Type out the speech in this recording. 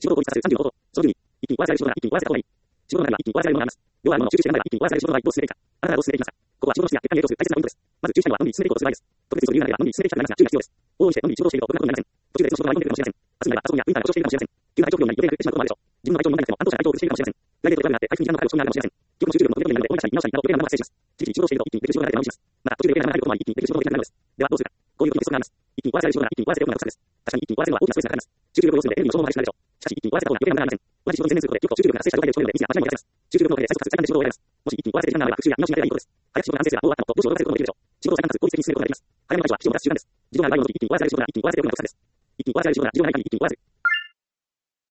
仕事を効率化する35方法。その順に、一気に壊せられる仕事なら一気に壊せた方がいい。仕事の内容は一気に壊せられるものがあります。要はあるものを集中してやらないが一気に壊せられる仕事の場合どう進めていくか。あなたはどう進めていきますか。ここは仕事の質や結果に影響する大切なポイントです。まず注意したいのは、のんびり進めていこうとする場合です。特別に理由がなければ、のんびり進めていきたくなりますが、注意が必要です。往々にしてのんびり仕事をしていると、ろくなことになりません。途中で別の仕事が舞い込んでくるかもしれません。明日になればパソコンやプリンターが故障しているかもしれません。急な体調不良になり予定が狂ってしまうこともあるでしょう。自分の体調に問題なくても担当者が体調を崩しているかもしれません。プライベートで悪くなって回復に時間のかかる遅刻になるかもしれません。記憶の集中力の取り込みになるので、思い出したり見直したりなど、予定が長く発生します。じきに仕事をしていると一気にできる仕事が出て直します。また、途中で予定が長くなることもあり、一気にできる仕事ができなくなるのです。では、どうするか。こういう時に不足があります。一気に壊せられる仕事なら一気に壊せておくのがおすすめです。確かに一気に壊せるのは大きなストレスがかかります。集中力を要するのでエネルギーの消耗も激しくなるでしょう。しかし、一気に壊せた方が予定が長くなりません。同じ仕事に専念することで、記憶と集中力が発生した状態で仕事でミスや間違いも出せます。集中力のおかげで最速かつ最短で仕事を終えられます。もし一気に壊せて時間があれば復習や見直しになればいいことです。早く仕事が完成すればもう終わったのと、どう仕事を終わらせることもできるでしょう。仕事を最短かつ効率的に進めることができます。早めの解除は仕事を出す習慣です。時間がある場合の時一気に壊せられる仕事なら一気に壊せておくのがおすすめです。一気に壊せられる仕事なら時間がない限り一気に壊せる。